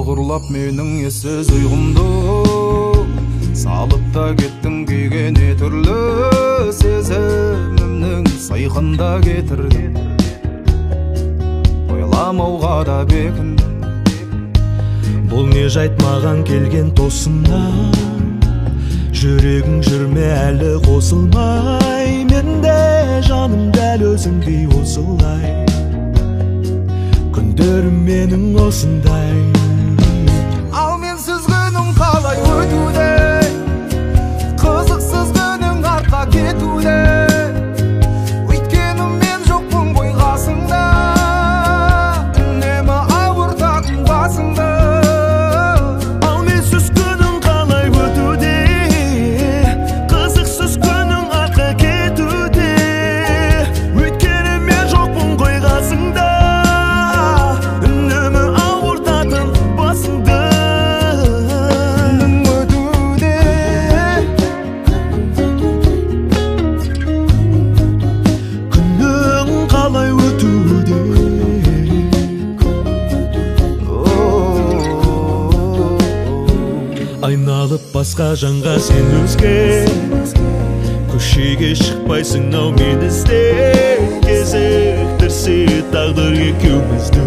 Айғырлап менің ессіз ұйғымды, салып та кеттің күйгене түрлі сезімімнің сайқында кетірдің. Ойламауға да бекіндім. Бұл не жайт маған келген тосыннан, жүрегің жүрме әлі қосылмай, менде жаным дәл өзіңдей осылай, күндерім менің осындай. Ал менсіз күнің қалай өтуде, қызықсыз күнің артқа кетуде, өйткені мен жоқпын ғой қасыңда, үнемі ауыртатын басыңды. Ал менсіз күнің қалай өтуде, қызықсыз күнің артқа кетуде, өйткені мен жоқпын ғой қасыңда, айналып басқа жанға сен өзге, көшеге шықпайсың ау мен іздеп, кезіктірсе тағдыр екеумізді,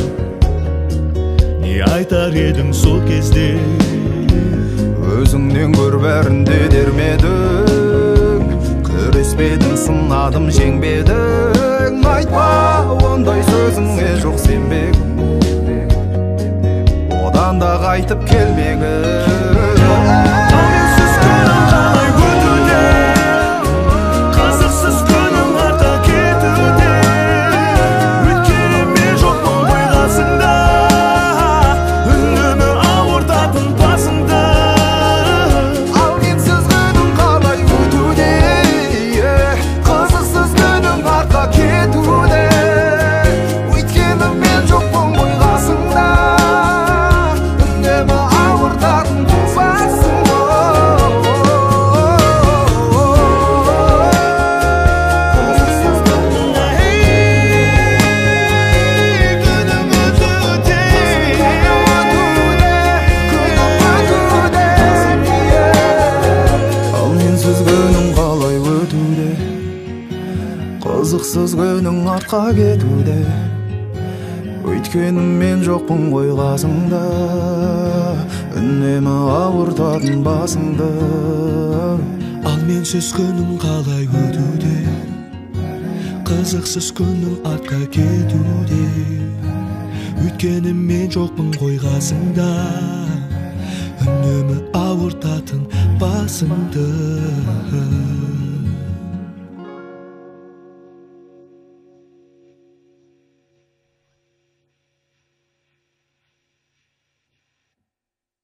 не айтар едің сол кезде? Өзіңнен көр бәрін де дермедің, күреспедің, сынадым жеңбедің, айтпа ондай сөзіңе жоқ сенбегім, одан да қайтып келмегім. Қызықсыз күнің артқа кетуде, өйткені мен жоқпын ғой қасыңда, үнемі ауыртатын басыңды. Ал менсіз күнің қалай өтуде, қызықсыз күнің артқа кетуде, өйткені мен жоқпын ғой қасыңда, үнемі ауыртатын басыңды.